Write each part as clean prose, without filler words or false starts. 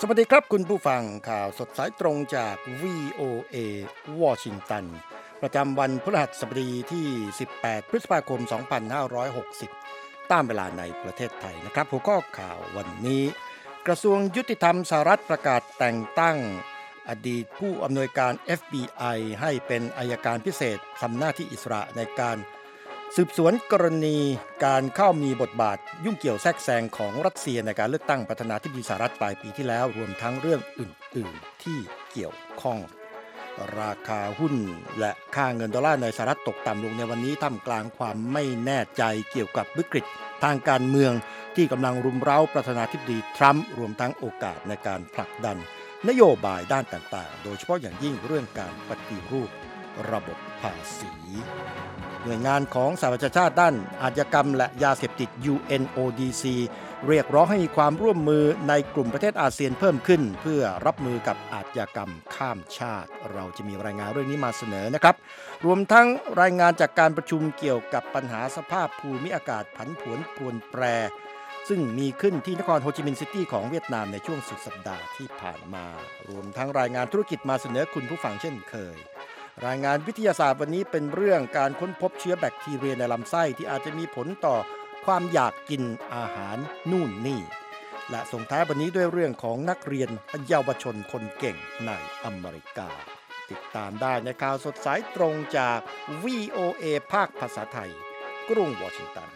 สวัสดีครับคุณผู้ฟังข่าวสดสายตรงจาก VOA วอชิงตันประจำวันพฤหัสบดีที่18พฤษภาคม2560ตามเวลาในประเทศไทยนะครับหัวข้อข่าววันนี้กระทรวงยุติธรรมสหรัฐประกาศแต่งตั้งอดีตผู้อำนวยการ FBI ให้เป็นอัยการพิเศษทำหน้าที่อิสระในการสืบสวนกรณีการเข้ามีบทบาทยุ่งเกี่ยวแทรกแซงของรัสเซียในการเลือกตั้งประธานาธิบดีสหรัฐปลายปีที่แล้วรวมทั้งเรื่องอื่นๆที่เกี่ยวข้องราคาหุ้นและค่าเงินดอลลาร์ในสหรัฐตกต่ำลงในวันนี้ท่ามกลางความไม่แน่ใจเกี่ยวกับวิกฤตทางการเมืองที่กำลังรุมเร้าประธานาธิบดีทรัมป์รวมทั้งโอกาสในการผลักดันนโยบายด้านต่างๆโดยเฉพาะอย่างยิ่งเรื่องการปฏิรูประบบภาษีหน่วยงานของสหประชาชาติด้านอาชญากรรมและยาเสพติด UNODC เรียกร้องให้มีความร่วมมือในกลุ่มประเทศอาเซียนเพิ่มขึ้นเพื่อรับมือกับอาชญากรรมข้ามชาติเราจะมีรายงานเรื่องนี้มาเสนอนะครับรวมทั้งรายงานจากการประชุมเกี่ยวกับปัญหาสภาพภูมิอากาศผันผวนปรวนแปรซึ่งมีขึ้นที่นครโฮจิมินห์ซิตี้ของเวียดนามในช่วงสุดสัปดาห์ที่ผ่านมารวมทั้งรายงานธุรกิจมาเสนอคุณผู้ฟังเช่นเคยรายงานวิทยาศาสตร์วันนี้เป็นเรื่องการค้นพบเชื้อแบคทีเรียในลำไส้ที่อาจจะมีผลต่อความอยากกินอาหารนู่นนี่และส่งท้ายวันนี้ด้วยเรื่องของนักเรียนเยาวชนคนเก่งในอเมริกาติดตามได้ในข่าวสดสายตรงจาก VOA ภาคภาษาไทยกรุงวอชิงตัน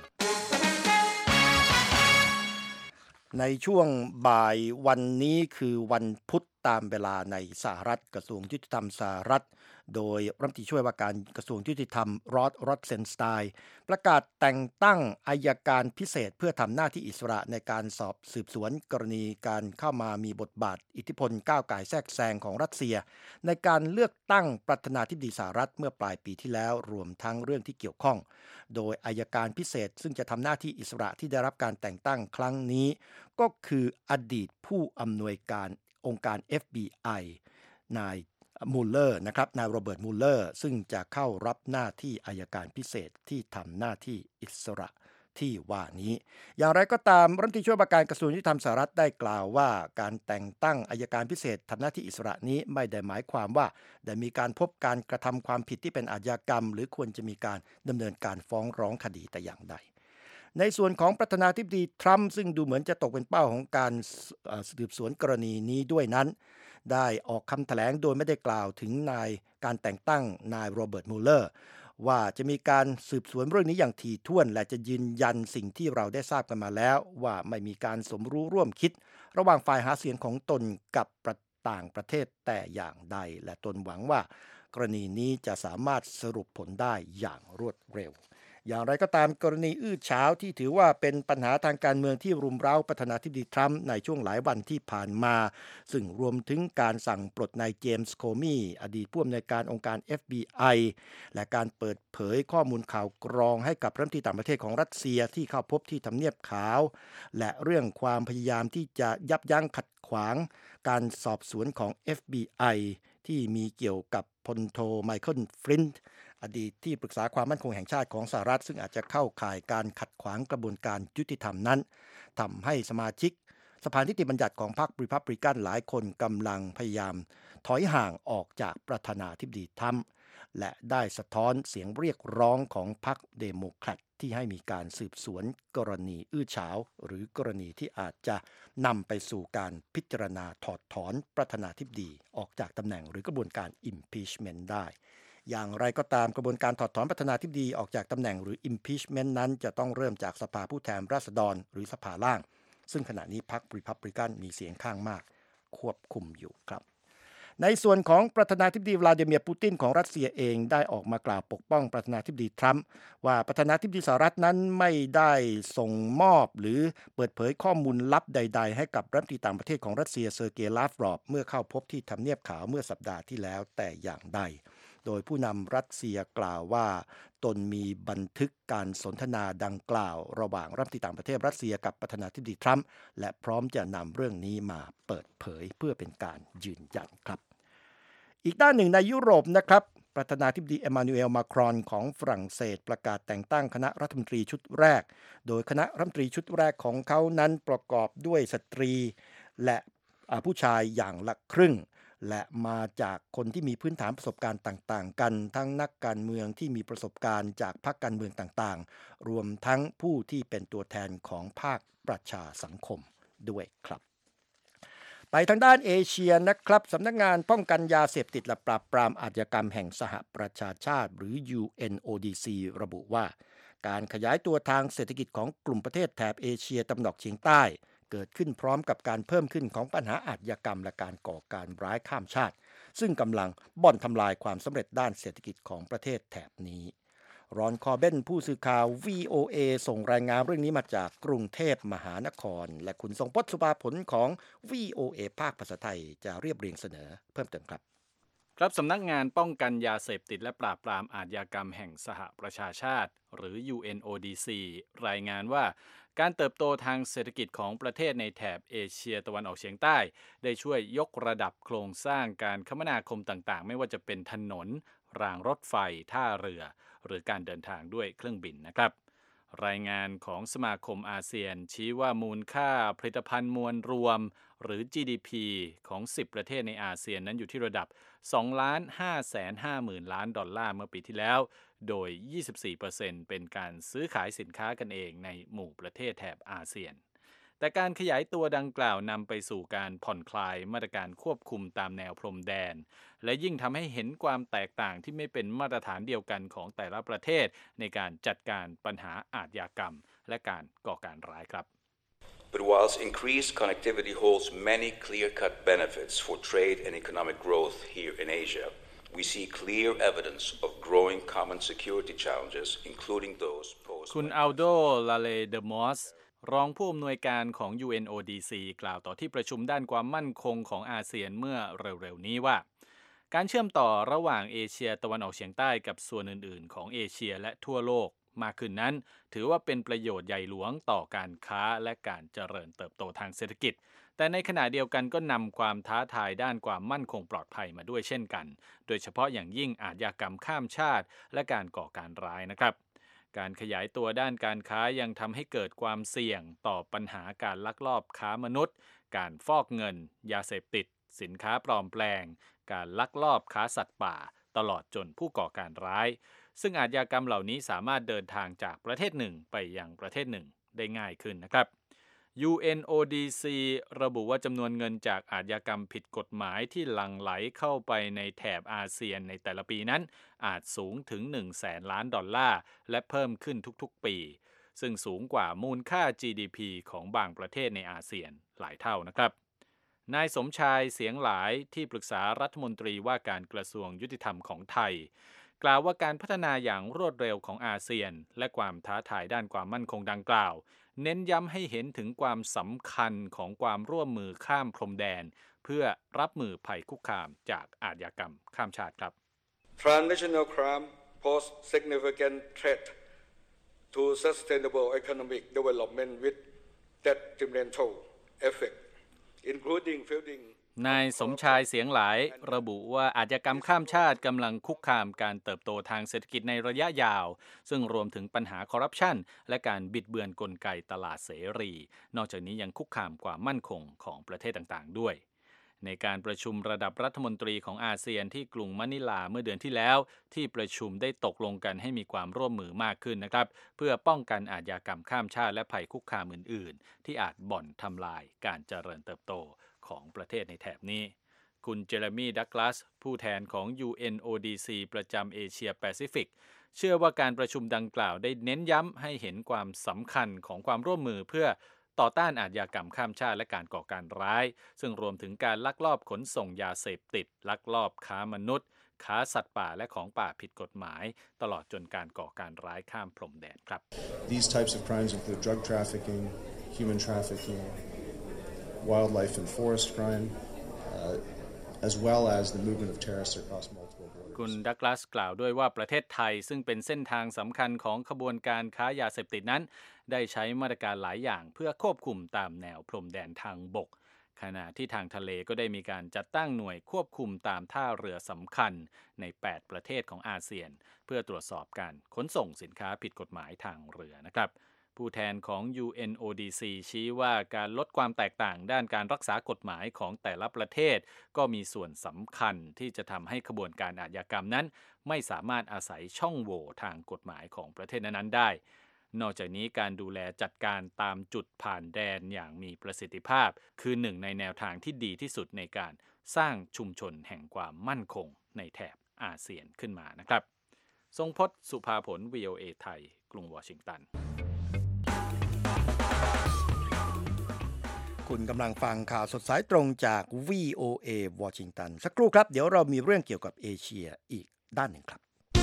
ในช่วงบ่ายวันนี้คือวันพุธตามเวลาในสหรัฐกระทรวงยุติธรรมสหรัฐโดยรัฐมนตรีช่วยว่าการกระทรวงยุติธรรมรอดเซนสไตน์ประกาศแต่งตั้งอัยการพิเศษเพื่อทำหน้าที่อิสระในการสอบสืบสวนกรณีการเข้ามามีบทบาทอิทธิพลก้าวก่ายแทรกแซงของรัสเซียในการเลือกตั้งประธานาธิบดีสหรัฐเมื่อปลายปีที่แล้วรวมทั้งเรื่องที่เกี่ยวข้องโดยอัยการพิเศษซึ่งจะทำหน้าที่อิสระที่ได้รับการแต่งตั้งครั้งนี้ก็คืออดีตผู้อำนวยการองค์การ FBI นายมูลเลอร์นะครับนายโรเบิร์ตมูลเลอร์ซึ่งจะเข้ารับหน้าที่อัยการพิเศษที่ทำหน้าที่อิสระที่ว่านี้อย่างไรก็ตามรัฐมนตรีช่วยว่าการกระทรวงยุติธรรมสหรัฐได้กล่าวว่าการแต่งตั้งอัยการพิเศษทำหน้าที่อิสระนี้ไม่ได้หมายความว่าได้มีการพบการกระทำความผิดที่เป็นอาชญากรรมหรือควรจะมีการดำเนินการฟ้องร้องคดีแต่อย่างใดในส่วนของประธานาธิบดีทรัมป์ซึ่งดูเหมือนจะตกเป็นเป้าของการสืบสวนกรณีนี้ด้วยนั้นได้ออกคำแถลงโดยไม่ได้กล่าวถึงการแต่งตั้งนายโรเบิร์ตมูลเลอร์ว่าจะมีการสืบสวนเรื่องนี้อย่างถี่ถ้วนและจะยืนยันสิ่งที่เราได้ทราบกันมาแล้วว่าไม่มีการสมรู้ร่วมคิดระหว่างฝ่ายหาเสียงของตนกับต่างประเทศแต่อย่างใดและตนหวังว่ากรณีนี้จะสามารถสรุปผลได้อย่างรวดเร็วอย่างไรก็ตามกรณีอื้อฉาวที่ถือว่าเป็นปัญหาทางการเมืองที่รุมเร้าประธานาธิบดีทรัมป์ในช่วงหลายวันที่ผ่านมาซึ่งรวมถึงการสั่งปลดนายเจมส์โคมี่อดีตผู้อำนวยการองค์การ FBI และการเปิดเผยข้อมูลข่าวกรองให้กับรัฐมนตรีต่างประเทศของรัสเซียที่เข้าพบที่ทำเนียบขาวและเรื่องความพยายามที่จะยับยั้งขัดขวางการสอบสวนของ FBI ที่มีเกี่ยวกับพลโทไมเคิลฟลินต์อดีตที่ปรึกษาความมั่นคงแห่งชาติของสหรัฐซึ่งอาจจะเข้าข่ายการขัดขวางกระบวนการยุติธรรมนั้นทำให้สมาชิกสภานิติบัญญัติของพรรครีพับลิกันหลายคนกำลังพยายามถอยห่างออกจากประธานาธิบดีทรัมป์และได้สะท้อนเสียงเรียกร้องของพรรคเดโมแครตที่ให้มีการสืบสวนกรณีอื้อฉาวหรือกรณีที่อาจจะนำไปสู่การพิจารณาถอดถอนประธานาธิบดีออกจากตำแหน่งหรือกระบวนการ impeachment ได้อย่างไรก็ตามกระบวนการถอดถอนประธานาธิบดีออกจากตำแหน่งหรือ impeachment นั้นจะต้องเริ่มจากสภาผู้แทนราษฎรหรือสภาล่างซึ่งขณะนี้พรรครีพับลิกันมีเสียงข้างมากควบคุมอยู่ครับในส่วนของประธานาธิบดีวลาดิเมียร์ปูตินของรัสเซียเองได้ออกมากล่าวปกป้องประธานาธิบดีทรัมป์ว่าประธานาธิบดีสหรัฐนั้นไม่ได้ส่งมอบหรือเปิดเผยข้อมูลลับใดๆให้กับรัฐมนตรีต่างประเทศของรัสเซียเซอร์เกย์ลาฟรอฟเมื่อเข้าพบที่ทำเนียบขาวเมื่อสัปดาห์ที่แล้วแต่อย่างใดโดยผู้นำรัสเซียกล่าวว่าตนมีบันทึกการสนทนาดังกล่าวระหว่างรัฐมนตรีต่างประเทศรัสเซียกับประธานาธิบดีทรัมป์และพร้อมจะนำเรื่องนี้มาเปิดเผยเพื่อเป็นการยืนยันครับอีกด้านหนึ่งในยุโรปนะครับประธานาธิบดีเอมานูเอลมาครอนของฝรั่งเศสประกาศแต่งตั้งคณะรัฐมนตรีชุดแรกโดยคณะรัฐมนตรีชุดแรกของเขานั้นประกอบด้วยสตรีและผู้ชายอย่างละครึ่งและมาจากคนที่มีพื้นฐานประสบการณ์ต่างๆกันทั้งนักการเมืองที่มีประสบการณ์จากพรรคการเมืองต่างๆรวมทั้งผู้ที่เป็นตัวแทนของภาคประชาสังคมด้วยครับไปทางด้านเอเชียนะครับสำนักงานป้องกันยาเสพติดและปราบปรามอาชญากรรมแห่งสหประชาชาติหรือ UNODC ระบุว่าการขยายตัวทางเศรษฐกิจของกลุ่มประเทศแถบเอเชียตะวันออกเฉียงใต้เกิดขึ้นพร้อมกับการเพิ่มขึ้นของปัญหาอาชญากรรมและการก่อการร้ายข้ามชาติซึ่งกำลังบ่อนทำลายความสำเร็จด้านเศรษฐกิจของประเทศแถบนี้รอนคอร์เบนผู้สื่อข่าว VOA ส่งรายงานเรื่องนี้มาจากกรุงเทพมหานครและคุณทรงพจน์สุภาผลของ VOA ภาคภาษาไทยจะเรียบเรียงเสนอเพิ่มเติมครับครับสำนักงานป้องกันยาเสพติดและปราบปรามอาชญากรรมแห่งสหประชาชาติหรือ UNODC รายงานว่าการเติบโตทางเศรษฐกิจของประเทศในแถบเอเชียตะวันออกเฉียงใต้ได้ช่วยยกระดับโครงสร้างการคมนาคมต่างๆไม่ว่าจะเป็นถนนรางรถไฟท่าเรือหรือการเดินทางด้วยเครื่องบินนะครับรายงานของสมาคมอาเซียนชี้ว่ามูลค่าผลิตภัณฑ์มวลรวมหรือ GDP ของ10ประเทศในอาเซียนนั้นอยู่ที่ระดับ2,550,000 ล้านดอลลาร์เมื่อปีที่แล้วโดย 24% เป็นการซื้อขายสินค้ากันเองในหมู่ประเทศแถบอาเซียนแต่การขยายตัวดังกล่าวนำไปสู่การผ่อนคลายมาตรการควบคุมตามแนวพรมแดนและยิ่งทำให้เห็นความแตกต่างที่ไม่เป็นมาตรฐานเดียวกันของแต่ละประเทศในการจัดการปัญหาอาชญากรรมและการก่อการร้ายครับ But whilst increased connectivity holds many clear-cut benefits for trade and economic growth here in Asia, we see clear evidence of growing common security challenges, including those posed คุณอัลโด ลาเลเดมอสรองผู้อำนวยการของ UNODC กล่าวต่อที่ประชุมด้านความมั่นคงของอาเซียนเมื่อเร็วๆนี้ว่าการเชื่อมต่อระหว่างเอเชียตะวันออกเฉียงใต้กับส่วนอื่นๆของเอเชียและทั่วโลกมากขึ้นนั้นถือว่าเป็นประโยชน์ใหญ่หลวงต่อการค้าและการเจริญเติบโตทางเศรษฐกิจแต่ในขณะเดียวกันก็นำความท้าทายด้านความมั่นคงปลอดภัยมาด้วยเช่นกันโดยเฉพาะอย่างยิ่งอาชญากรรมข้ามชาติและการก่อการร้ายนะครับการขยายตัวด้านการค้ายังทำให้เกิดความเสี่ยงต่อปัญหาการลักลอบค้ามนุษย์การฟอกเงินยาเสพติดสินค้าปลอมแปลงการลักลอบค้าสัตว์ป่าตลอดจนผู้ก่อการร้ายซึ่งอาชญากรรมเหล่านี้สามารถเดินทางจากประเทศหนึ่งไปยังประเทศหนึ่งได้ง่ายขึ้นนะครับ UNODC ระบุว่าจำนวนเงินจากอาชญากรรมผิดกฎหมายที่หลั่งไหลเข้าไปในแถบอาเซียนในแต่ละปีนั้นอาจสูงถึง 100,000 ล้านดอลลาร์และเพิ่มขึ้นทุกๆปีซึ่งสูงกว่ามูลค่า GDP ของบางประเทศในอาเซียนหลายเท่านะครับนายสมชายเสียงหลายที่ปรึกษารัฐมนตรีว่าการกระทรวงยุติธรรมของไทยกล่าวว่าการพัฒนาอย่างรวดเร็วของอาเซียนและความท้าทายด้านความมั่นคงดังกล่าวเน้นย้ำให้เห็นถึงความสำคัญของความร่วมมือข้ามพรมแดนเพื่อรับมือภัยคุกคามจากอาชญากรรมข้ามชาติครับ Transnational crime pose significant threat to sustainable economic development with detrimental effect, including fielding นายสมชายเสียงหลายระบุว่าอาชญากรรมข้ามชาติกำลังคุกคามการเติบโตทางเศรษฐกิจในระยะยาวซึ่งรวมถึงปัญหาคอร์รัปชันและการบิดเบือนกลไกตลาดเสรีนอกจากนี้ยังคุกคามความมั่นคงของประเทศต่างๆด้วยในการประชุมระดับรัฐมนตรีของอาเซียนที่กรุงมะนิลาเมื่อเดือนที่แล้วที่ประชุมได้ตกลงกันให้มีความร่วมมือมากขึ้นนะครับเพื่อป้องกันอาชญากรรมข้ามชาติและภัยคุกคามอื่นๆที่อาจบ่อนทำลายการเจริญเติบโตของประเทศในแถบนี้คุณเจเรมีดักลาสผู้แทนของ UNODC ประจำเอเชียแปซิฟิกเชื่อว่าการประชุมดังกล่าวได้เน้นย้ำให้เห็นความสำคัญของความร่วมมือเพื่อต่อต้านอาชญากรรมข้ามชาติและการก่อการร้ายซึ่งรวมถึงการลักลอบขนส่งยาเสพติดลักลอบค้ามนุษย์ค้าสัตว์ป่าและของป่าผิดกฎหมายตลอดจนการก่อการร้ายข้ามพรมแดนครับ These types of crimes include drug trafficking, human trafficking, wildlife and forest crime, as well as the movement of terrorists across multiple borders. คุณดักลาสกล่าวด้วยว่าประเทศไทยซึ่งเป็นเส้นทางสำคัญของขบวนการค้ายาเสพติดนั้นได้ใช้มาตรการหลายอย่างเพื่อควบคุมตามแนวพรมแดนทางบกขณะที่ทางทะเลก็ได้มีการจัดตั้งหน่วยควบคุมตามท่าเรือสำคัญใน8ประเทศของอาเซียนเพื่อตรวจสอบการขนส่งสินค้าผิดกฎหมายทางเรือนะครับผู้แทนของ UNODC ชี้ว่าการลดความแตกต่างด้านการรักษากฎหมายของแต่ละประเทศก็มีส่วนสำคัญที่จะทำให้ขบวนการอาชญากรรมนั้นไม่สามารถอาศัยช่องโหว่ทางกฎหมายของประเทศนั้นๆได้นอกจากนี้การดูแลจัดการตามจุดผ่านแดนอย่างมีประสิทธิภาพคือหนึ่งในแนวทางที่ดีที่สุดในการสร้างชุมชนแห่งความมั่นคงในแถบอาเซียนขึ้นมานะครับทรงพจน์ สุภาผล VOA ไทยกรุงวอชิงตันคุณกำลังฟังข่าวสดสายตรงจาก VOA วอชิงตันสักครู่ครับเดี๋ยวเรามีเรื่องเกี่ยวกับเอเชียอีกด้านหนึ่งครับ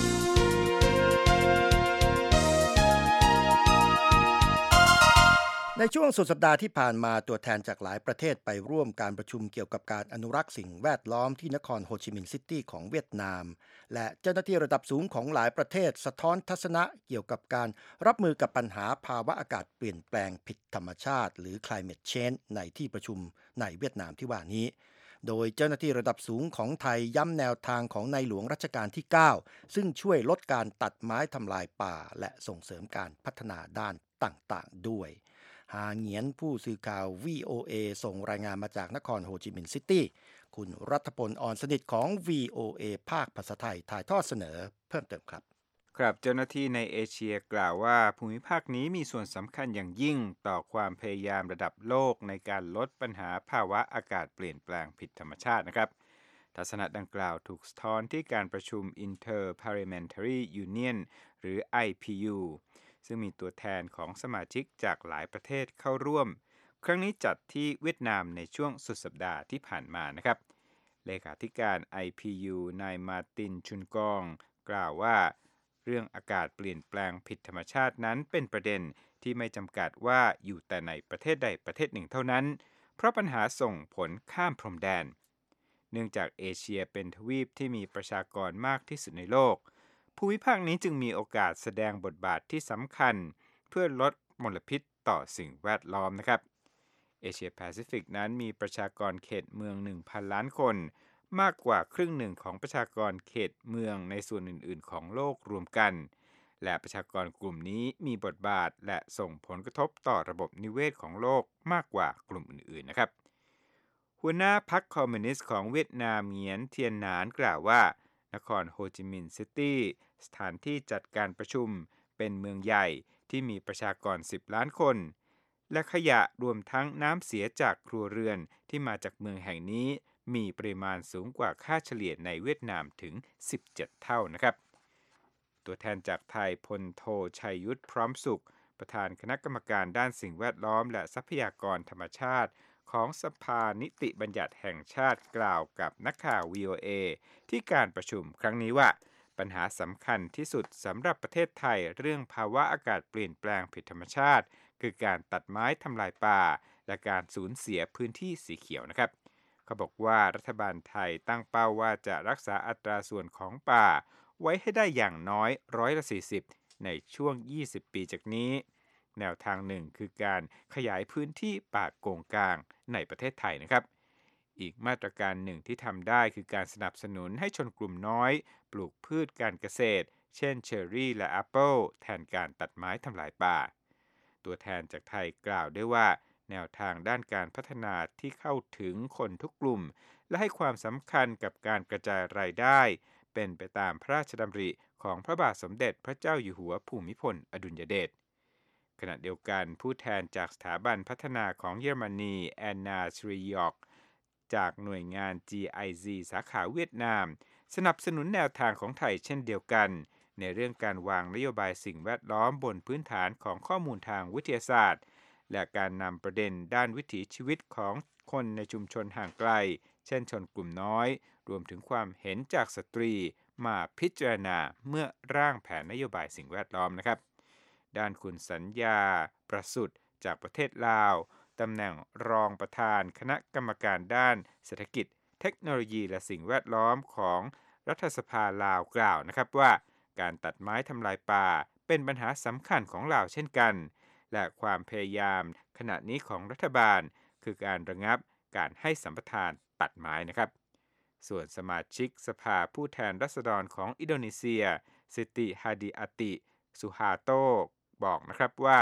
ในช่วงสุดสัปดาห์ที่ผ่านมาตัวแทนจากหลายประเทศไปร่วมการประชุมเกี่ยวกับการอนุรักษ์สิ่งแวดล้อมที่นครโฮจิมินห์ซิตี้ของเวียดนามและเจ้าหน้าที่ระดับสูงของหลายประเทศสะท้อนทัศนะเกี่ยวกับการรับมือกับปัญหาภาวะอากาศเปลี่ยนแปลงผิดธรรมชาติหรือ climate change ในที่ประชุมในเวียดนามที่ว่านี้โดยเจ้าหน้าที่ระดับสูงของไทยย้ำแนวทางของในหลวงรัชกาลที่ 9 ซึ่งช่วยลดการตัดไม้ทำลายป่าและส่งเสริมการพัฒนาด้านต่างๆด้วยหาเหงียนผู้สื่อข่าว VOA ส่งรายงานมาจากนครโฮจิมินห์ซิตี้คุณรัฐพล อ่อนสนิทของ VOA ภาคภาษาไทยถ่ายทอดเสนอเพิ่มเติมครับครับเจ้าหน้าที่ในเอเชียกล่าวว่าภูมิภาคนี้มีส่วนสำคัญอย่างยิ่งต่อความพยายามระดับโลกในการลดปัญหาภาวะอากาศเปลี่ยนแปลงผิดธรรมชาตินะครับทัศนะดังกล่าวถูกสะท้อนที่การประชุม Inter-Parliamentary Union หรือ IPU ซึ่งมีตัวแทนของสมาชิกจากหลายประเทศเข้าร่วมครั้งนี้จัดที่เวียดนามในช่วงสุดสัปดาห์ที่ผ่านมานะครับเลขาธิการ IPU นายมาร์ตินชุนกองกล่าวว่าเรื่องอากาศเปลี่ยนแปลงผิดธรรมชาตินั้นเป็นประเด็นที่ไม่จำกัดว่าอยู่แต่ในประเทศใดประเทศหนึ่งเท่านั้นเพราะปัญหาส่งผลข้ามพรมแดนเนื่องจากเอเชียเป็นทวีปที่มีประชากรมากที่สุดในโลกภูมิภาคนี้จึงมีโอกาสแสดงบทบาทที่สำคัญเพื่อลดมลพิษต่อสิ่งแวดล้อมนะครับเอเชียแปซิฟิกนั้นมีประชากรเขตเมือง 1,000 ล้านคนมากกว่าครึ่งหนึ่งของประชากรเขตเมืองในส่วนอื่นๆของโลกรวมกันและประชากรกลุ่มนี้มีบทบาทและส่งผลกระทบต่อระบบนิเวศของโลกมากกว่ากลุ่มอื่นๆนะครับหัวหน้าพรรคคอมมิวนิสต์ของเวียดนามเหงียนเทียนหนานกล่าวว่านครโฮจิมินห์ซิตี้สถานที่จัดการประชุมเป็นเมืองใหญ่ที่มีประชากร10 ล้านคนและขยะรวมทั้งน้ำเสียจากครัวเรือนที่มาจากเมืองแห่งนี้มีปริมาณสูงกว่าค่าเฉลี่ยในเวียดนามถึง17 เท่านะครับตัวแทนจากไทยพลโทชัยยุทธพร้อมสุขประธานคณะกรรมการด้านสิ่งแวดล้อมและทรัพยากรธรรมชาติของสภานิติบัญญัติแห่งชาติกล่าวกับนักข่าว VOA ที่การประชุมครั้งนี้ว่าปัญหาสำคัญที่สุดสำหรับประเทศไทยเรื่องภาวะอากาศเปลี่ยนแปลงผิดธรรมชาติคือการตัดไม้ทำลายป่าและการสูญเสียพื้นที่สีเขียวนะครับเขาบอกว่ารัฐบาลไทยตั้งเป้าว่าจะรักษาอัตราส่วนของป่าไว้ให้ได้อย่างน้อย40%ในช่วง20 ปีจากนี้แนวทางหนึ่งคือการขยายพื้นที่ป่าโกงกางในประเทศไทยนะครับอีกมาตรการหนึ่งที่ทำได้คือการสนับสนุนให้ชนกลุ่มน้อยปลูกพืชการเกษตรเช่นเชอร์รี่และแอปเปิลแทนการตัดไม้ทำลายป่าตัวแทนจากไทยกล่าวด้วยว่าแนวทางด้านการพัฒนาที่เข้าถึงคนทุกกลุ่มและให้ความสำคัญกับการกระจายรายได้เป็นไปตามพระราชดำริของพระบาทสมเด็จพระเจ้าอยู่หัวภูมิพลอดุลยเดชขณะเดียวกันผู้แทนจากสถาบันพัฒนาของเยอรมนีแอนนาชริยอกจากหน่วยงาน GIZ สาขาเวียดนามสนับสนุนแนวทางของไทยเช่นเดียวกันในเรื่องการวางนโยบายสิ่งแวดล้อมบนพื้นฐานของข้อมูลทางวิทยาศาสตร์และการนำประเด็นด้านวิถีชีวิตของคนในชุมชนห่างไกลเช่นชนกลุ่มน้อยรวมถึงความเห็นจากสตรีมาพิจารณาเมื่อร่างแผนนโยบายสิ่งแวดล้อมนะครับด้านคุณสัญญาประสุทธิ์จากประเทศลาวตำแหน่งรองประธานคณะกรรมการด้านเศรษฐกิจเทคโนโลยีและสิ่งแวดล้อมของรัฐสภาลาวกล่าวนะครับว่าการตัดไม้ทำลายป่าเป็นปัญหาสำคัญของลาวเช่นกันและความพยายามขณะนี้ของรัฐบาลคือการระงับการให้สัมปทานตัดไม้นะครับส่วนสมาชิกสภาผู้แทนราษฎรของอินโดนีเซียซิติฮาดิอาติสุฮาโตบอกนะครับว่าป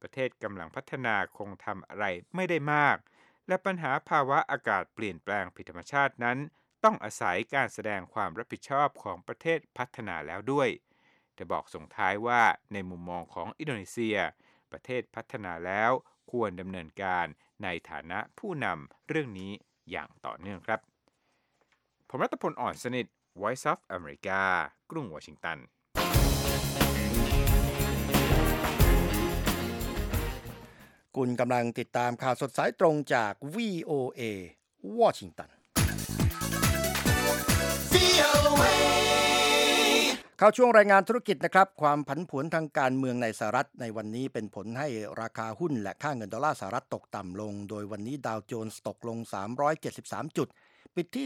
ประเทศกำลังพัฒนาคงทำอะไรไม่ได้มากและปัญหาภาวะอากาศเปลี่ยนแปลงผิดธรรมชาตินั้นต้องอาศัยการแสดงความรับผิดชอบของประเทศพัฒนาแล้วด้วยแต่บอกส่งท้ายว่าในมุมมองของอินโดนีเซียประเทศพัฒนาแล้วควรดำเนินการในฐานะผู้นำเรื่องนี้อย่างต่อเนื่องครับผมรัตพล อ่อนสนิท Voice of America กรุงวอชิงตันคุณกำลังติดตามข่าวสดสายตรงจาก VOA วอชิงตันเข้าช่วงรายงานธุรกิจนะครับความผันผวนทางการเมืองในสหรัฐในวันนี้เป็นผลให้ราคาหุ้นและค่าเงินดอลลาร์สหรัฐตกต่ำลงโดยวันนี้ดาวโจนส์ตกลง373จุดปิดที่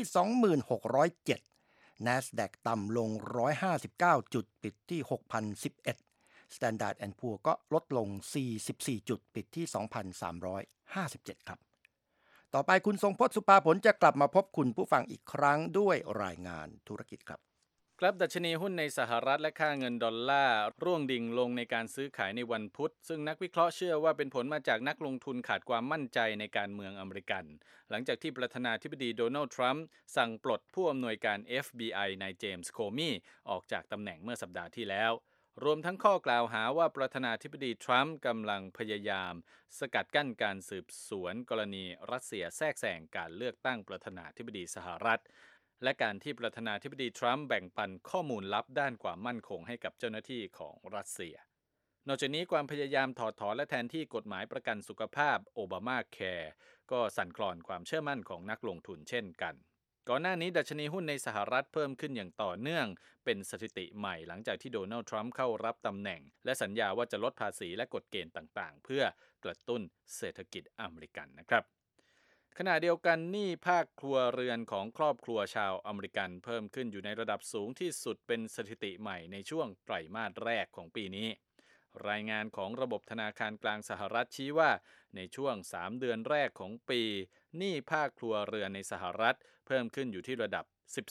26,607 NASDAQ ต่ำลง159จุดปิดที่6,011 Standard & Poor ก็ลดลง44จุดปิดที่ 2,357 ครับต่อไปคุณทรงพจน์สุภาผลจะกลับมาพบคุณผู้ฟังอีกครั้งด้วยรายงานธุรกิจครับครับดัชนีหุ้นในสหรัฐและค่าเงินดอลลาร์ร่วงดิ่งลงในการซื้อขายในวันพุธซึ่งนักวิเคราะห์เชื่อว่าเป็นผลมาจากนักลงทุนขาดความมั่นใจในการเมืองอเมริกันหลังจากที่ประธานาธิบดีโดนัลด์ทรัมป์สั่งปลดผู้อำนวยการ FBI นายเจมส์โคมี่ออกจากตำแหน่งเมื่อสัปดาห์ที่แล้วรวมทั้งข้อกล่าวหาว่าประธานาธิบดีทรัมป์กำลังพยายามสกัดกั้นการสืบสวนกรณีรัสเซียแทรกแซงการเลือกตั้งประธานาธิบดีสหรัฐและการที่ประธานาธิบดีทรัมป์แบ่งปันข้อมูลลับด้านความมั่นคงให้กับเจ้าหน้าที่ของรัสเซียนอกจากนี้ความพยายามถอดถอนและแทนที่กฎหมายประกันสุขภาพโอบามาแคร์ก็สั่นคลอนความเชื่อมั่นของนักลงทุนเช่นกันก่อนหน้านี้ดัชนีหุ้นในสหรัฐเพิ่มขึ้นอย่างต่อเนื่องเป็นสถิติใหม่หลังจากที่โดนัลด์ทรัมป์เข้ารับตำแหน่งและสัญญาว่าจะลดภาษีและกฎเกณฑ์ต่างๆเพื่อกระตุ้นเศรษฐกิจอเมริกันนะครับขณะเดียวกันหนี้ภาคครัวเรือนของครอบครัวชาวอเมริกันเพิ่มขึ้นอยู่ในระดับสูงที่สุดเป็นสถิติใหม่ในช่วงไตรมาสแรกของปีนี้รายงานของระบบธนาคารกลางสหรัฐชี้ว่าในช่วง3เดือนแรกของปีหนี้ภาคครัวเรือนในสหรัฐเพิ่มขึ้นอยู่ที่ระดับ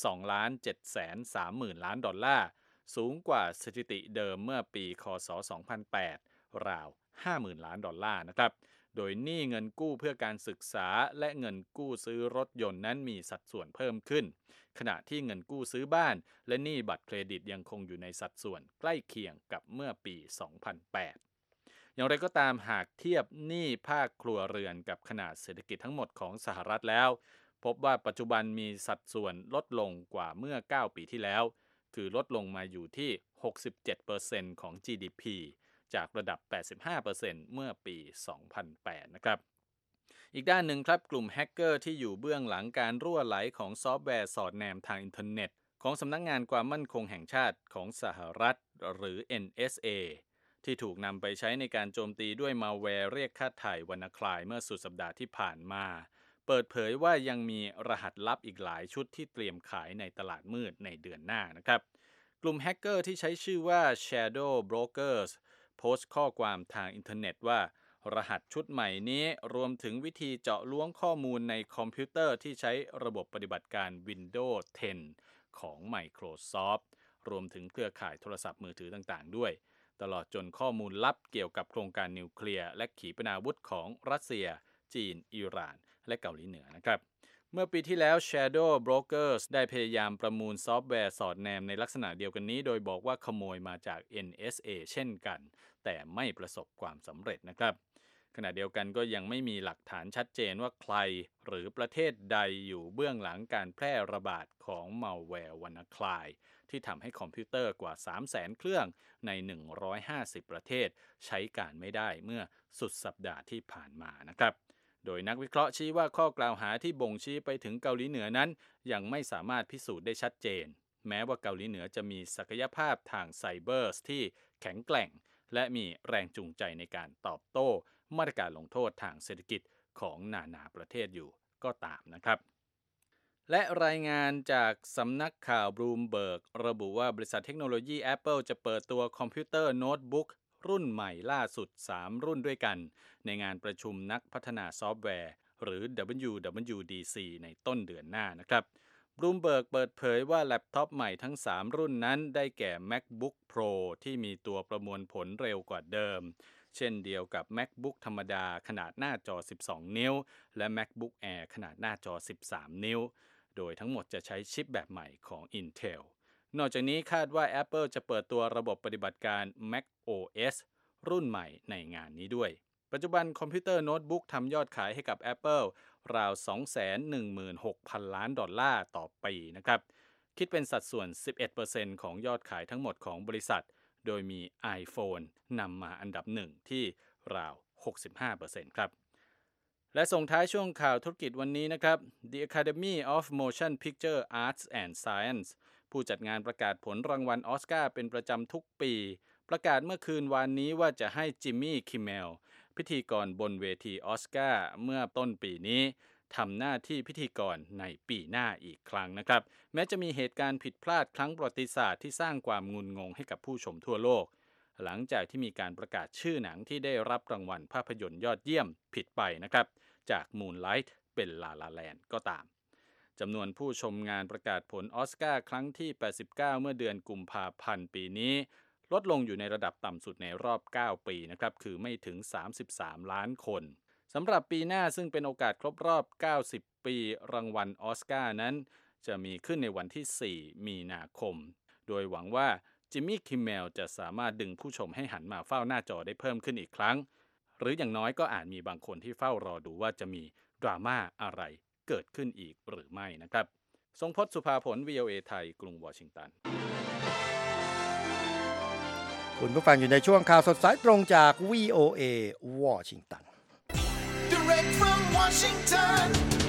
12,730,000 ล้านดอลลาร์สูงกว่าสถิติเดิมเมื่อปีคศ 2008 ราว 50,000 ล้านดอลลาร์นะครับโดยหนี้เงินกู้เพื่อการศึกษาและเงินกู้ซื้อรถยนต์นั้นมีสัดส่วนเพิ่มขึ้นขณะที่เงินกู้ซื้อบ้านและหนี้บัตรเครดิตยังคงอยู่ในสัดส่วนใกล้เคียงกับเมื่อปี 2008 อย่างไรก็ตามหากเทียบหนี้ภาคครัวเรือนกับขนาดเศรษฐกิจทั้งหมดของสหรัฐแล้วพบว่าปัจจุบันมีสัดส่วนลดลงกว่าเมื่อ9ปีที่แล้วคือลดลงมาอยู่ที่ 67% ของ GDP จากระดับ 85% เมื่อปี 2008 นะครับอีกด้านหนึ่งครับกลุ่มแฮกเกอร์ที่อยู่เบื้องหลังการรั่วไหลของซอฟต์แวร์สอดแนมทางอินเทอร์เน็ตของสำนักงานความมั่นคงแห่งชาติของสหรัฐหรือ NSA ที่ถูกนำไปใช้ในการโจมตีด้วยมัลแวร์เรียกค่าไถ่ WannaCry เมื่อสุดสัปดาห์ที่ผ่านมาเปิดเผยว่ายังมีรหัสลับอีกหลายชุดที่เตรียมขายในตลาดมืดในเดือนหน้านะครับกลุ่มแฮกเกอร์ที่ใช้ชื่อว่า Shadow Brokers โพสต์ข้อความทางอินเทอร์เน็ตว่ารหัสชุดใหม่นี้รวมถึงวิธีเจาะล้วงข้อมูลในคอมพิวเตอร์ที่ใช้ระบบปฏิบัติการ Windows 10 ของ Microsoft รวมถึงเครือข่ายโทรศัพท์มือถือต่างๆด้วยตลอดจนข้อมูลลับเกี่ยวกับโครงการนิวเคลียร์และขีปนาวุธของรัสเซียจีนอิหร่านและเกาหลีเหนือนะครับเมื่อปีที่แล้ว Shadow Brokers ได้พยายามประมูลซอฟต์แวร์สอดแนมในลักษณะเดียวกันนี้โดยบอกว่าขโมยมาจาก NSA เช่นกันแต่ไม่ประสบความสำเร็จนะครับขณะเดียวกันก็ยังไม่มีหลักฐานชัดเจนว่าใครหรือประเทศใดอยู่เบื้องหลังการแพร่ระบาดของมัลแวร์ WannaCry ที่ทำให้คอมพิวเตอร์กว่า 300,000 เครื่องใน150ประเทศใช้การไม่ได้เมื่อสุดสัปดาห์ที่ผ่านมานะครับโดยนักวิเคราะห์ชี้ว่าข้อกล่าวหาที่บ่งชี้ไปถึงเกาหลีเหนือนั้นยังไม่สามารถพิสูจน์ได้ชัดเจนแม้ว่าเกาหลีเหนือจะมีศักยภาพทางไซเบอร์ที่แข็งแกร่งและมีแรงจูงใจในการตอบโต้มาตรการลงโทษทางเศรษฐกิจของนานาประเทศอยู่ก็ตามนะครับและรายงานจากสำนักข่าวบลูมเบิร์กระบุว่าบริษัทเทคโนโลยี Apple จะเปิดตัวคอมพิวเตอร์โน้ตบุ๊กรุ่นใหม่ล่าสุด3รุ่นด้วยกันในงานประชุมนักพัฒนาซอฟต์แวร์หรือ WWDC ในต้นเดือนหน้านะครับบลูมเบิร์กเปิดเผยว่าแล็ปท็อปใหม่ทั้ง3รุ่นนั้นได้แก่ MacBook Pro ที่มีตัวประมวลผลเร็วกว่าเดิมเช่นเดียวกับ MacBook ธรรมดาขนาดหน้าจอ 12 นิ้วและ MacBook Air ขนาดหน้าจอ 13 นิ้วโดยทั้งหมดจะใช้ชิปแบบใหม่ของ Intel นอกจากนี้คาดว่า Apple จะเปิดตัวระบบปฏิบัติการ macOS รุ่นใหม่ในงานนี้ด้วยปัจจุบันคอมพิวเตอร์โน้ตบุ๊กทำยอดขายให้กับ Apple ราว 216,000 ล้านดอลลาร์ต่อปีนะครับคิดเป็นสัดส่วน 11% ของยอดขายทั้งหมดของบริษัทโดยมี iPhone นำมาอันดับ1ที่ราว 65% ครับและส่งท้ายช่วงข่าวธุรกิจวันนี้นะครับ The Academy of Motion Picture Arts and Science ผู้จัดงานประกาศผลรางวัลออสการ์เป็นประจำทุกปีประกาศเมื่อคืนวานนี้ว่าจะให้จิมมี่คิมเมลพิธีกรบนเวทีออสการ์เมื่อต้นปีนี้ทำหน้าที่พิธีกรในปีหน้าอีกครั้งนะครับแม้จะมีเหตุการณ์ผิดพลาดครั้งประวัติศาสตร์ที่สร้างความงุนงงให้กับผู้ชมทั่วโลกหลังจากที่มีการประกาศชื่อหนังที่ได้รับรางวัลภาพยนตร์ยอดเยี่ยมผิดไปนะครับจาก Moonlight เป็น La La Land ก็ตามจำนวนผู้ชมงานประกาศผลออสการ์ครั้งที่ 89 เมื่อเดือนกุมภาพันธ์ปีนี้ลดลงอยู่ในระดับต่ำสุดในรอบ 9 ปีนะครับคือไม่ถึง 33 ล้านคนสำหรับปีหน้าซึ่งเป็นโอกาสครบรอบ 90 ปีรางวัลออสการ์นั้นจะมีขึ้นในวันที่ 4 มีนาคมโดยหวังว่าจิมมี่คิมเมลจะสามารถดึงผู้ชมให้หันมาเฝ้าหน้าจอได้เพิ่มขึ้นอีกครั้งหรืออย่างน้อยก็อาจมีบางคนที่เฝ้ารอดูว่าจะมีดราม่าอะไรเกิดขึ้นอีกหรือไม่นะครับทรงพจน์ สุภาผล VOA ไทยกรุงวอชิงตันคุณผู้ฟังอยู่ในช่วงข่าวสดสายตรงจาก VOA วอชิงตัน Direct from Washington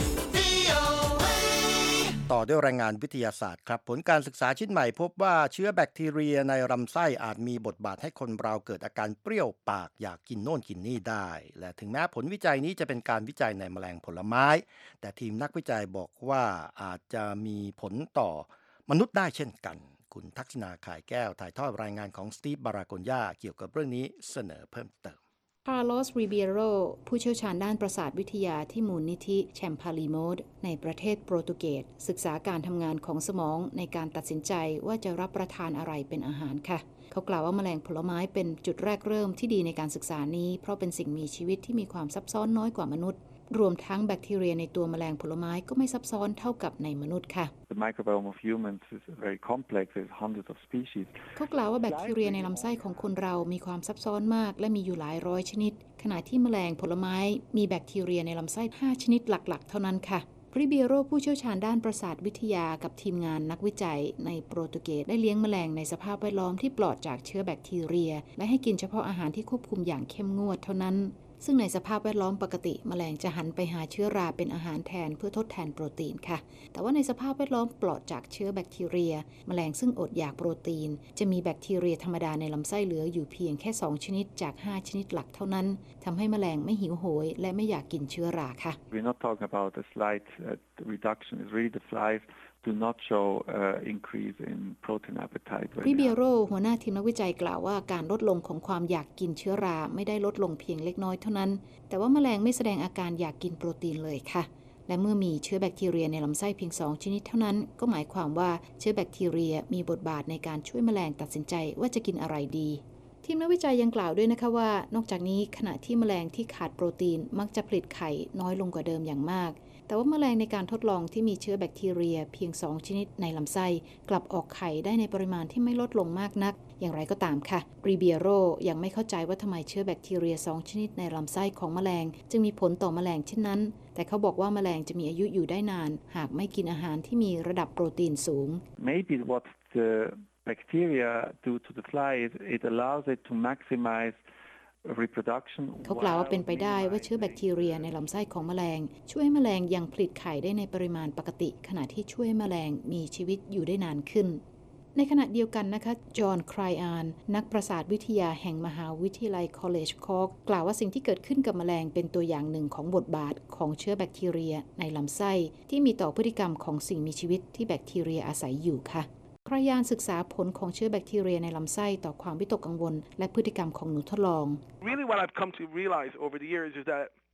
VOA ต่อด้วยรายงานวิทยาศาสตร์ครับผลการศึกษาชิ้นใหม่พบว่าเชื้อแบคทีเรียในลำไส้อาจมีบทบาทให้คนเราเกิดอาการเปรี้ยวปากอยากกินโน่นกินนี่ได้และถึงแม้ผลวิจัยนี้จะเป็นการวิจัยในแมลงผลไม้แต่ทีมนักวิจัยบอกว่าอาจจะมีผลต่อมนุษย์ได้เช่นกันคุณทักษิณาข่ายแก้วถ่ายทอดรายงานของสตีฟบาราโกญญาเกี่ยวกับเรื่องนี้เสนอเพิ่มเติมคาร์ลอส ริเบียโรผู้เชี่ยวชาญด้านประสาทวิทยาที่มูลนิธิแชมพาลีโมดในประเทศโปรตุเกสศึกษาการทำงานของสมองในการตัดสินใจว่าจะรับประทานอะไรเป็นอาหารค่ะเขากล่าวว่าแมลงผลไม้เป็นจุดแรกเริ่มที่ดีในการศึกษานี้เพราะเป็นสิ่งมีชีวิตที่มีความซับซ้อนน้อยกว่ามนุษย์รวมทั้งแบคทีเรียในตัวแมลงผลไม้ก็ไม่ซับซ้อนเท่ากับในมนุษย์ค่ะ The microbiome of humans is very complex. There's hundreds of species. เขากล่าวว่าแบคทีเรียในลำไส้ของคนเรามีความซับซ้อนมากและมีอยู่หลายร้อยชนิดขณะที่แมลงผลไม้มีแบคทีเรียในลำไส้5ชนิดหลักๆเท่านั้นค่ะริเบียโรผู้เชี่ยวชาญด้านประสาทวิทยากับทีมงานนักวิจัยในโปรตุเกสได้เลี้ยงแมลงในสภาพแวดล้อมที่ปลอดจากเชื้อแบคทีเรียและให้กินเฉพาะอาหารที่ควบคุมอย่างเข้มงวดเท่านั้นซึ่งในสภาพแวดล้อมปกติแมลงจะหันไปหาเชื้อราเป็นอาหารแทนเพื่อทดแทนโปรตีนค่ะแต่ว่าในสภาพแวดล้อมปลอดจากเชื้อแบคทีเรียแมลงซึ่งอดอยากโปรตีนจะมีแบคทีเรียธรรมดาในลำไส้เหลืออยู่เพียงแค่2ชนิดจาก5ชนิดหลักเท่านั้นทำให้แมลงไม่หิวโหยและไม่อยากกินเชื้อราค่ะ We're not talking about a slight reduction. It's really the flies do not show increase in protein appetite. ริเบียโรหัวหน้าทีมนักวิจัยกล่าวว่าการลดลงของความอยากกินเชื้อราไม่ได้ลดลงเพียงเล็กน้อยเท่านั้นแต่ว่าแมลงไม่แสดงอาการอยากกินโปรตีนเลยค่ะและเมื่อมีเชื้อแบคทีเรียในลำไส้เพียง2ชนิดเท่านั้นก็หมายความว่าเชื้อแบคทีเรียมีบทบาทในการช่วยแมลงตัดสินใจว่าจะกินอะไรดีทีมนักวิจัยยังกล่าวด้วยนะคะว่านอกจากนี้ขณะที่แมลงที่ขาดโปรตีนมักจะผลิตไข่น้อยลงกว่าเดิมอย่างมากแต่ว่าแมลงในการทดลองที่มีเชื้อแบคทีเรียเพียง2ชนิดในลำไส้กลับออกไข่ได้ในปริมาณที่ไม่ลดลงมากนักอย่างไรก็ตามค่ะริเบียโรยังไม่เข้าใจว่าทำไมเชื้อแบคทีเรีย2ชนิดในลำไส้ของแมลงจึงมีผลต่อแมลงเช่นนั้นแต่เขาบอกว่าแมลงจะมีอายุอยู่ได้นานหากไม่กินอาหารที่มีระดับโปรตีนสูง Maybe what the bacteria do to the fly is it allows it to maximize reproduction เขากล่าวว่าเป็นไปได้ว่าเชื้อแบคทีเรียในลำไส้ของแมลงช่วยให้แมลงยังผลิตไข่ได้ในปริมาณปกติขณะที่ช่วยให้แมลงมีชีวิตอยู่ได้นานขึ้นในขณะเดียวกันนะคะจอห์นไครอานนักประสาทวิทยาแห่งมหาวิทยาลัยคอลเลจคอร์กกล่าวว่าสิ่งที่เกิดขึ้นกับแมลงเป็นตัวอย่างหนึ่งของบทบาทของเชื้อแบคทีเรียในลำไส้ที่มีต่อพฤติกรรมของสิ่งมีชีวิตที่แบคทีเรียอาศัยอยู่ค่ะไครอานศึกษาผลของเชื้อแบคทีเรียในลำไส้ต่อความวิตกกังวลและพฤติกรรมของหนูทดลอง Really what I've come to realize over the years is that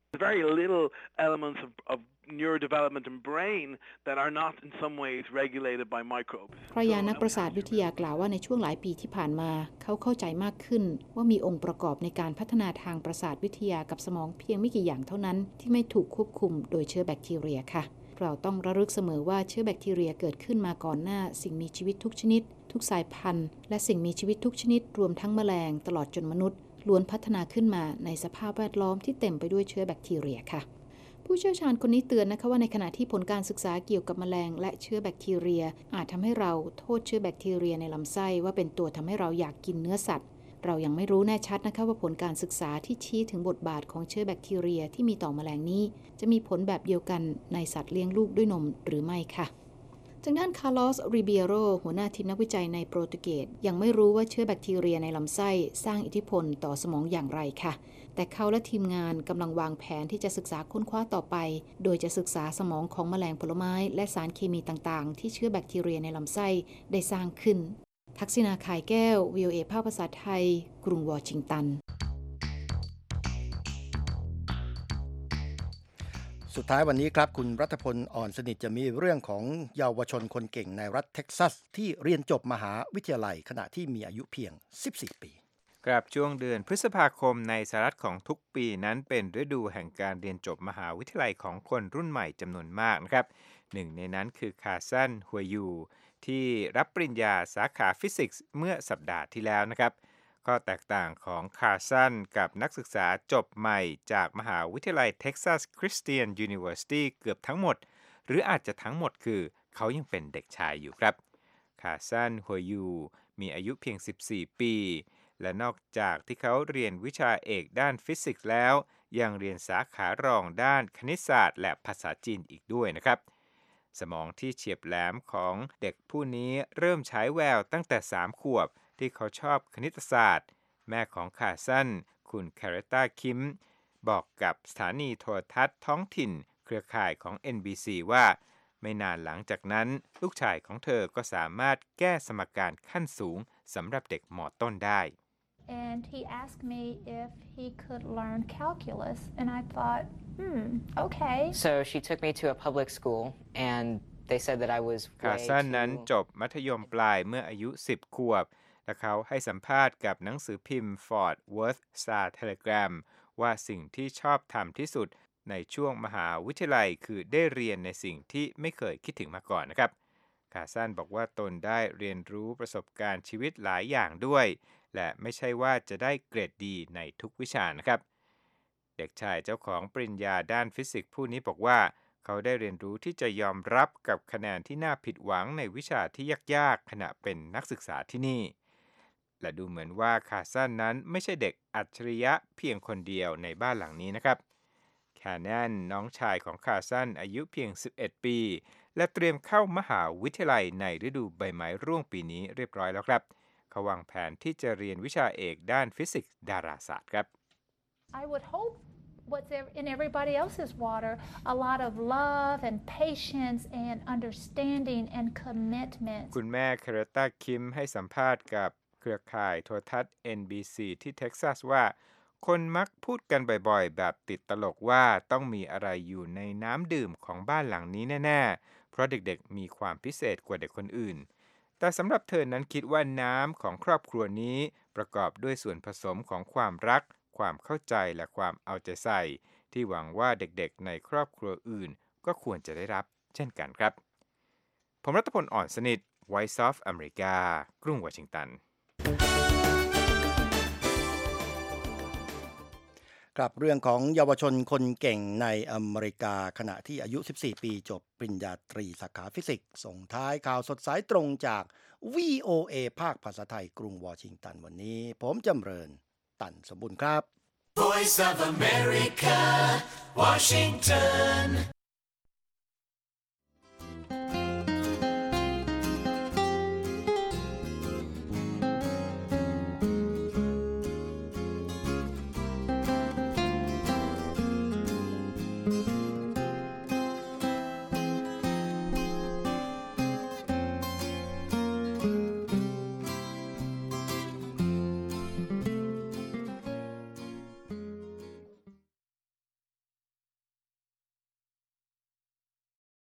very little elements of neurodevelopment and brain that are not in some ways regulated by microbes. ภรรยานักประสาทวิทยากล่าวว่าในช่วงหลายปีที่ผ่านมาเขาเข้าใจมากขึ้นว่ามีองค์ประกอบในการพัฒนาทางประสาทวิทยากับสมองเพียงไม่กี่อย่างเท่านั้นที่ไม่ถูกควบคุมโดยเชื้อแบคทีเรียค่ะเราต้องระลึกเสมอว่าเชื้อแบคทีเรียเกิดขึ้นมาก่อนหน้าสิ่งมีชีวิตทุกชนิดทุกสายพันธุ์และสิ่งมีชีวิตทุกชนิดรวมทั้งแมลงตลอดจนมนุษย์ล้วนพัฒนาขึ้นมาในสภาพแวดล้อมที่เต็มไปด้วยเชื้อแบคทีเรียค่ะผู้เชี่ยวชาญคนนี้เตือนนะคะว่าในขณะที่ผลการศึกษาเกี่ยวกับแมลงและเชื้อแบคทีเรียอาจทำให้เราโทษเชื้อแบคทีเรียในลำไส้ว่าเป็นตัวทำให้เราอยากกินเนื้อสัตว์เรายังไม่รู้แน่ชัดนะคะว่าผลการศึกษาที่ชี้ถึงบทบาทของเชื้อแบคทีเรียที่มีต่อแมลงนี้จะมีผลแบบเดียวกันในสัตว์เลี้ยงลูกด้วยนมหรือไม่ค่ะจากด้านคาร์ลอส ริเบียโรหัวหน้าทีมนักวิจัยในโปรตุเกสยังไม่รู้ว่าเชื้อแบคทีเรียในลำไส้สร้างอิทธิพลต่อสมองอย่างไรค่ะแต่เขาและทีมงานกำลังวางแผนที่จะศึกษาค้นคว้าต่อไปโดยจะศึกษาสมองของแมลงผลไม้และสารเคมีต่างๆที่เชื้อแบคทีเรียในลำไส้ได้สร้างขึ้นทักษิณาข่ายแก้ว VOA ภาคภาษาไทยกรุงวอชิงตันสุดท้ายวันนี้ครับคุณรัฐพลอ่อนสนิทจะมีเรื่องของเยาวชนคนเก่งในรัฐเท็กซัสที่เรียนจบมหาวิทยาลัยขณะที่มีอายุเพียง14ปีครับช่วงเดือนพฤษภาคมในสหรัฐของทุกปีนั้นเป็นฤดูแห่งการเรียนจบมหาวิทยาลัยของคนรุ่นใหม่จำนวนมากนะครับหนึ่งในนั้นคือคาร์ซัน ฮวยยูที่รับปริญญาสาขาฟิสิกส์เมื่อสัปดาห์ที่แล้วนะครับข้อแตกต่างของคาร์ซันกับนักศึกษาจบใหม่จากมหาวิทยาลัยเท็กซัสคริสเตียนยูนิเวอร์ซิตี้เกือบทั้งหมดหรืออาจจะทั้งหมดคือเขายังเป็นเด็กชายอยู่ครับคาร์ซัน ฮวยยูมีอายุเพียง14ปีและนอกจากที่เขาเรียนวิชาเอกด้านฟิสิกส์แล้วยังเรียนสาขารองด้านคณิตศาสตร์และภาษาจีนอีกด้วยนะครับสมองที่เฉียบแหลมของเด็กผู้นี้เริ่มฉายแววตั้งแต่3 ขวบที่เขาชอบคณิตศาสตร์แม่ของคาร์ซันคุณแคเรต้าคิมบอกกับสถานีโทรทัศน์ท้องถิ่นเครือข่ายของ NBC ว่าไม่นานหลังจากนั้นลูกชายของเธอก็สามารถแก้สมการขั้นสูงสำหรับเด็กม.ต้นได้ And he asked me if he could learn calculus and I thought okay So she took me to a public school and they said that I was คาร์ซันนั้นจบมัธยมปลายเมื่ออายุ10 ขวบและเขาให้สัมภาษณ์กับหนังสือพิมพ์ Fort Worth Star Telegram ว่าสิ่งที่ชอบทำที่สุดในช่วงมหาวิทยาลัยคือได้เรียนในสิ่งที่ไม่เคยคิดถึงมาก่อนนะครับคาร์ซันบอกว่าตนได้เรียนรู้ประสบการณ์ชีวิตหลายอย่างด้วยและไม่ใช่ว่าจะได้เกรดดีในทุกวิชานะครับเด็กชายเจ้าของปริญญาด้านฟิสิกส์ผู้นี้บอกว่าเขาได้เรียนรู้ที่จะยอมรับกับคะแนนที่น่าผิดหวังในวิชาที่ยากๆขณะเป็นนักศึกษาที่นี่และดูเหมือนว่าคาร์ซันนั้นไม่ใช่เด็กอัจฉริยะเพียงคนเดียวในบ้านหลังนี้นะครับแคนแนนน้องชายของคาร์ซันอายุเพียง11ปีและเตรียมเข้ามหาวิทยาลัยในฤดูใบไม้ร่วงปีนี้เรียบร้อยแล้วครับเขาวางแผนที่จะเรียนวิชาเอกด้านฟิสิกส์ดาราศาสตร์ครับ I would hope what's in everybody else's water a lot of love and patience and understanding and commitment คุณแม่คาร์ต้าคิมให้สัมภาษณ์กับเครือข่ายโทรทัศน์ NBC ที่เท็กซัสว่าคนมักพูดกันบ่อยๆแบบติดตลกว่าต้องมีอะไรอยู่ในน้ำดื่มของบ้านหลังนี้แน่ๆเพราะเด็กๆมีความพิเศษกว่าเด็กคนอื่นแต่สำหรับเธอนั้นคิดว่าน้ำของครอบครัวนี้ประกอบด้วยส่วนผสมของความรักความเข้าใจและความเอาใจใส่ที่หวังว่าเด็กๆในครอบครัวอื่นก็ควรจะได้รับเช่นกันครับผมรัตพลอ่อนสนิท Voice of America กรุงวอชิงตันครับเรื่องของเยาวชนคนเก่งในอเมริกาขณะที่อายุ14ปีจบปริญญาตรีสาขาฟิสิกส์ส่งท้ายข่าวสดสายตรงจาก VOA ภาคภาษาไทยกรุงวอชิงตันวันนี้ผมจำเริญตันสมบูรณ์ครับ Voice of America Washington